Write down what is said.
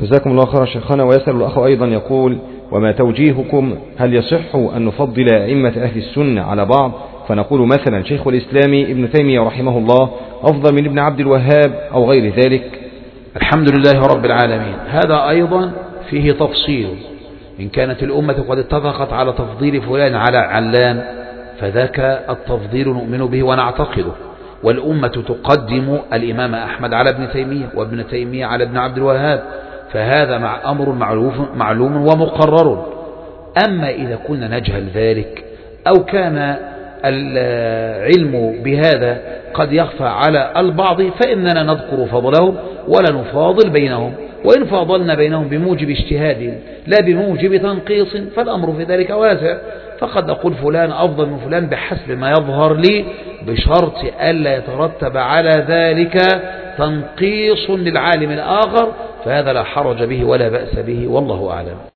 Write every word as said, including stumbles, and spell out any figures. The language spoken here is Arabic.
جزاكم الله خيرا شيخنا. ويسأل الأخ أيضا يقول: وما توجيهكم، هل يصح أن نفضل أئمة أهل السنة على بعض، فنقول مثلا شيخ الإسلام ابن تيمية رحمه الله أفضل من ابن عبد الوهاب أو غير ذلك؟ الحمد لله رب العالمين. هذا أيضا فيه تفصيل. إن كانت الأمة قد اتفقت على تفضيل فلان على علان فذاك التفضيل نؤمن به ونعتقده، والأمة تقدم الإمام أحمد على ابن تيمية وابن تيمية على ابن عبد الوهاب، فهذا مع أمر معلوم ومقرر. أما إذا كنا نجهل ذلك أو كان العلم بهذا قد يخفى على البعض فإننا نذكر فضلهم ولا نفاضل بينهم، وإن فاضلنا بينهم بموجب اجتهاد لا بموجب تنقيص فالأمر في ذلك واسع. فقد أقول فلان أفضل من فلان بحسب ما يظهر لي، بشرط ألا يترتب على ذلك تنقيص للعالم الآخر، فهذا لا حرج به ولا بأس به، والله أعلم.